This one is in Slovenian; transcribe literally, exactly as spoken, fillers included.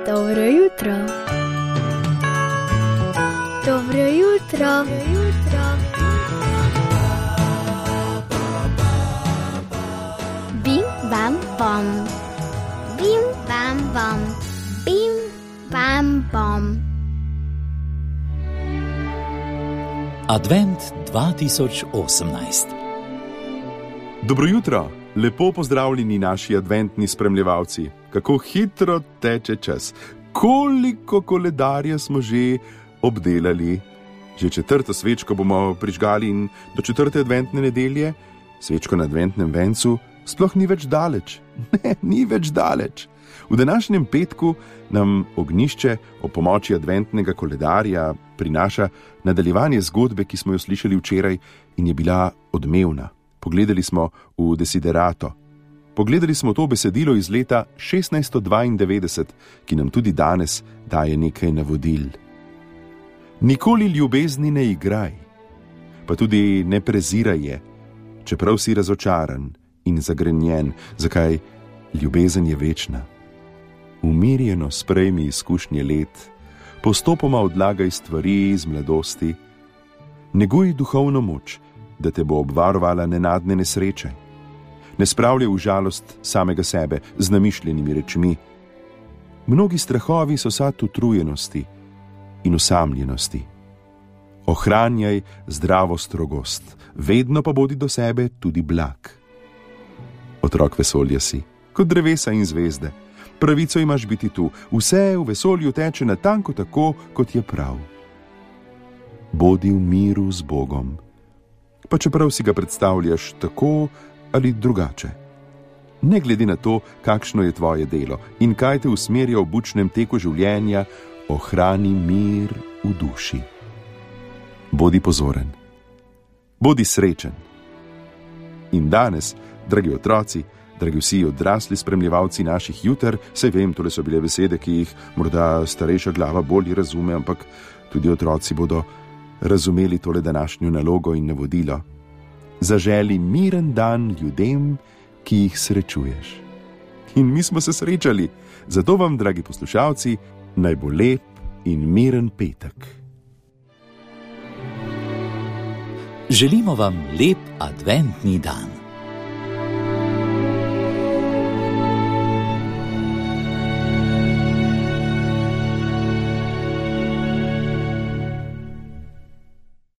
Dobro jutro. Dobro jutro. Bim, bam, bom. Bim, bam, bom. Bim, bam, bom. Advent dva tisoč osemnajst. Dobro jutro, lepo pozdravljeni naši adventni spremljevalci. Kako hitro teče čas, koliko koledarja smo že obdelali. Že četrto svečko bomo prižgali in do četrte adventne nedelje, svečko na adventnem vencu, sploh ni več daleč. Ne, ni več daleč. V današnjem petku nam ognjišče o pomoči adventnega koledarja prinaša nadaljevanje zgodbe, ki smo jo slišali včeraj in je bila odmevna. Pogledali smo v Desiderato. Pogledali smo to besedilo iz leta šestnajststo dvaindevetdeset, ki nam tudi danes daje nekaj navodil. Nikoli ljubezni ne igraj, pa tudi ne preziraj je, čeprav si razočaran in zagrenjen, zakaj ljubezen je večna. Umirjeno sprejmi izkušnje let, postopoma odlagaj stvari iz mladosti, neguj duhovno moč, da te bo obvarovala nenadne nesreče. Ne spravljaj v žalost samega sebe z namišljenimi rečmi. Mnogi strahovi so sad utrujenosti in osamljenosti. Ohranjaj zdravo strogost, vedno pa bodi do sebe tudi blag. Otrok vesolja si, kot drevesa in zvezde. Pravico imaš biti tu, vse v vesolju teče natanko tako, kot je prav. Bodi v miru z Bogom, pa čeprav si ga predstavljaš tako ali drugače. Ne glede na to, kakšno je tvoje delo in kaj te usmerja v bučnem teku življenja, ohrani mir v duši. Bodi pozoren, bodi srečen. In danes, dragi otroci, dragi vsi odrasli spremljevalci naših juter, saj vem, tole so bile besede, ki jih morda starejša glava bolje razume, ampak tudi otroci bodo razumeli tole današnjo nalogo in navodilo. Zaželi miren dan ljudem, ki jih srečuješ. In mi smo se srečali, zato vam, dragi poslušalci, naj bo lep in miren petek. Želimo vam lep adventni dan.